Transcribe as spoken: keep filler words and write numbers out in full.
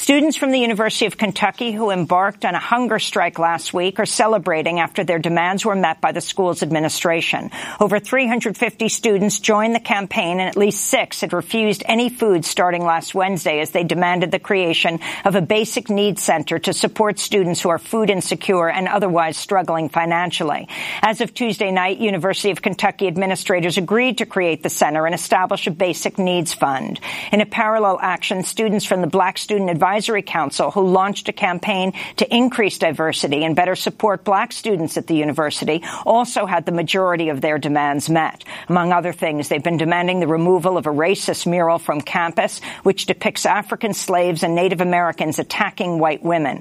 Students from the University of Kentucky who embarked on a hunger strike last week are celebrating after their demands were met by the school's administration. Over three hundred fifty students joined the campaign, and at least six had refused any food starting last Wednesday as they demanded the creation of a basic needs center to support students who are food insecure and otherwise struggling financially. As of Tuesday night, University of Kentucky administrators agreed to create the center and establish a basic needs fund. In a parallel action, students from the Black Student Advisory Council, who launched a campaign to increase diversity and better support black students at the university, also had the majority of their demands met. Among other things, they've been demanding the removal of a racist mural from campus, which depicts African slaves and Native Americans attacking white women.